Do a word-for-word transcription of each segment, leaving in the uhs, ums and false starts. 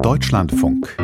Deutschlandfunk.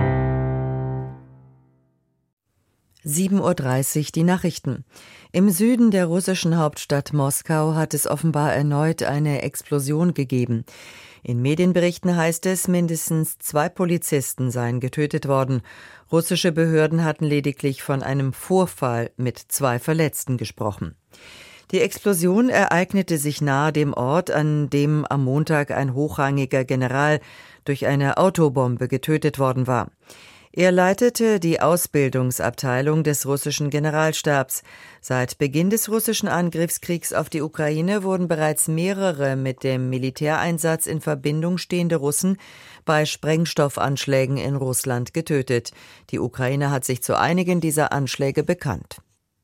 sieben Uhr dreißig, die Nachrichten. Im Süden der russischen Hauptstadt Moskau hat es offenbar erneut eine Explosion gegeben. In Medienberichten heißt es, mindestens zwei Polizisten seien getötet worden. Russische Behörden hatten lediglich von einem Vorfall mit zwei Verletzten gesprochen. Die Explosion ereignete sich nahe dem Ort, an dem am Montag ein hochrangiger General durch eine Autobombe getötet worden war. Er leitete die Ausbildungsabteilung des russischen Generalstabs. Seit Beginn des russischen Angriffskriegs auf die Ukraine wurden bereits mehrere mit dem Militäreinsatz in Verbindung stehende Russen bei Sprengstoffanschlägen in Russland getötet. Die Ukraine hat sich zu einigen dieser Anschläge bekannt.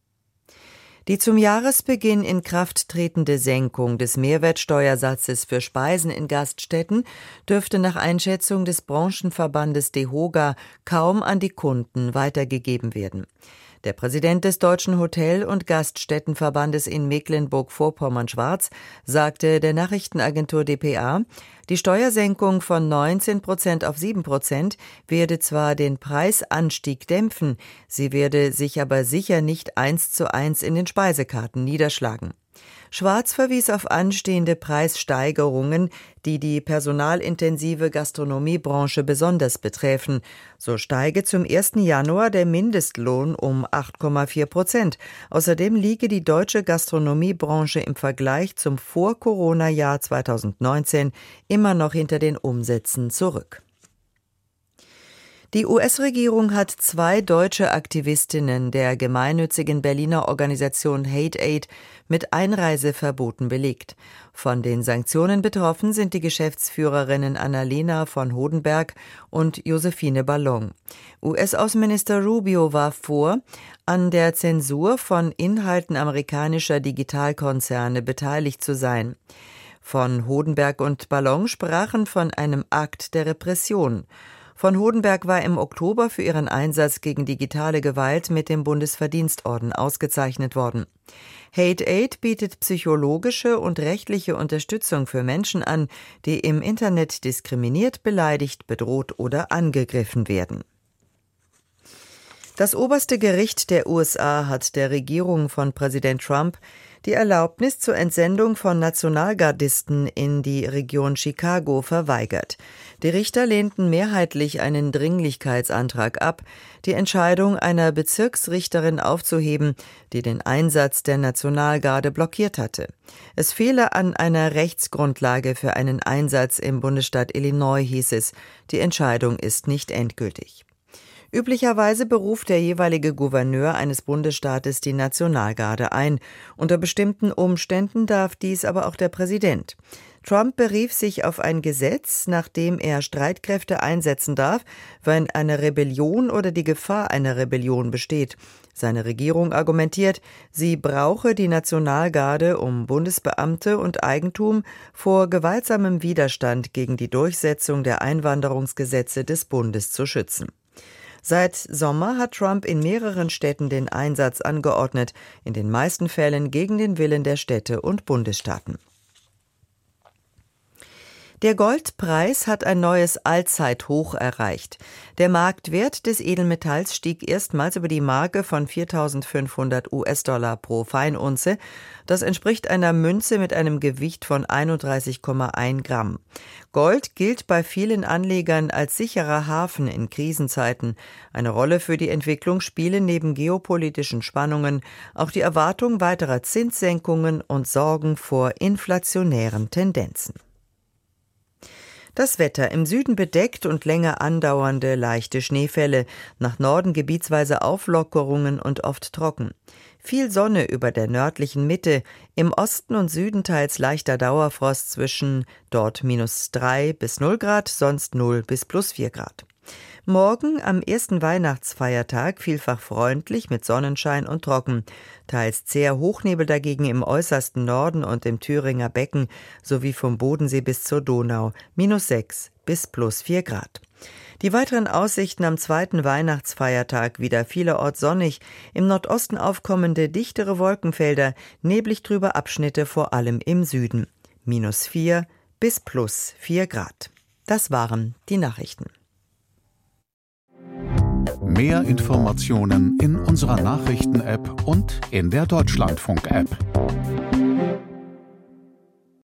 Die zum Jahresbeginn in Kraft tretende Senkung des Mehrwertsteuersatzes für Speisen in Gaststätten dürfte nach Einschätzung des Branchenverbandes DEHOGA kaum an die Kunden weitergegeben werden. Der Präsident des Deutschen Hotel- und Gaststättenverbandes in Mecklenburg-Vorpommern-Schwarz sagte der Nachrichtenagentur D P A, die Steuersenkung von neunzehn Prozent auf sieben Prozent werde zwar den Preisanstieg dämpfen, sie werde sich aber sicher nicht eins zu eins in den Speisekarten niederschlagen. Schwarz verwies auf anstehende Preissteigerungen, die die personalintensive Gastronomiebranche besonders betreffen. So steige zum ersten Januar der Mindestlohn um acht Komma vier Prozent. Außerdem liege die deutsche Gastronomiebranche im Vergleich zum Vor-Corona-Jahr zweitausendneunzehn immer noch hinter den Umsätzen zurück. Die U S-Regierung hat zwei deutsche Aktivistinnen der gemeinnützigen Berliner Organisation Hate Aid mit Einreiseverboten belegt. Von den Sanktionen betroffen sind die Geschäftsführerinnen Annalena von Hodenberg und Josephine Ballon. U S-Außenminister Rubio warf vor, an der Zensur von Inhalten amerikanischer Digitalkonzerne beteiligt zu sein. Von Hodenberg und Ballon sprachen von einem Akt der Repression. Von Hodenberg war im Oktober für ihren Einsatz gegen digitale Gewalt mit dem Bundesverdienstorden ausgezeichnet worden. Hate Aid bietet psychologische und rechtliche Unterstützung für Menschen an, die im Internet diskriminiert, beleidigt, bedroht oder angegriffen werden. Das oberste Gericht der U S A hat der Regierung von Präsident Trump die Erlaubnis zur Entsendung von Nationalgardisten in die Region Chicago verweigert. Die Richter lehnten mehrheitlich einen Dringlichkeitsantrag ab, die Entscheidung einer Bezirksrichterin aufzuheben, die den Einsatz der Nationalgarde blockiert hatte. Es fehle an einer Rechtsgrundlage für einen Einsatz im Bundesstaat Illinois, hieß es. Die Entscheidung ist nicht endgültig. Üblicherweise beruft der jeweilige Gouverneur eines Bundesstaates die Nationalgarde ein. Unter bestimmten Umständen darf dies aber auch der Präsident. Trump berief sich auf ein Gesetz, nach dem er Streitkräfte einsetzen darf, wenn eine Rebellion oder die Gefahr einer Rebellion besteht. Seine Regierung argumentiert, sie brauche die Nationalgarde, um Bundesbeamte und Eigentum vor gewaltsamem Widerstand gegen die Durchsetzung der Einwanderungsgesetze des Bundes zu schützen. Seit Sommer hat Trump in mehreren Städten den Einsatz angeordnet, in den meisten Fällen gegen den Willen der Städte und Bundesstaaten. Der Goldpreis hat ein neues Allzeithoch erreicht. Der Marktwert des Edelmetalls stieg erstmals über die Marke von viertausendfünfhundert US-Dollar pro Feinunze. Das entspricht einer Münze mit einem Gewicht von einunddreißig Komma eins Gramm. Gold gilt bei vielen Anlegern als sicherer Hafen in Krisenzeiten. Eine Rolle für die Entwicklung spielen neben geopolitischen Spannungen auch die Erwartung weiterer Zinssenkungen und Sorgen vor inflationären Tendenzen. Das Wetter: im Süden bedeckt und länger andauernde leichte Schneefälle, nach Norden gebietsweise Auflockerungen und oft trocken. Viel Sonne über der nördlichen Mitte, im Osten und Süden teils leichter Dauerfrost zwischen dort minus drei bis null Grad, sonst null bis plus vier Grad. Morgen am ersten Weihnachtsfeiertag vielfach freundlich mit Sonnenschein und trocken, teils zäher Hochnebel dagegen im äußersten Norden und im Thüringer Becken sowie vom Bodensee bis zur Donau, minus sechs bis plus vier Grad. Die weiteren Aussichten am zweiten Weihnachtsfeiertag: wieder vielerorts sonnig, im Nordosten aufkommende dichtere Wolkenfelder, neblig trübe Abschnitte vor allem im Süden, minus vier bis plus vier Grad. Das waren die Nachrichten. Mehr Informationen in unserer Nachrichten-App und in der Deutschlandfunk-App.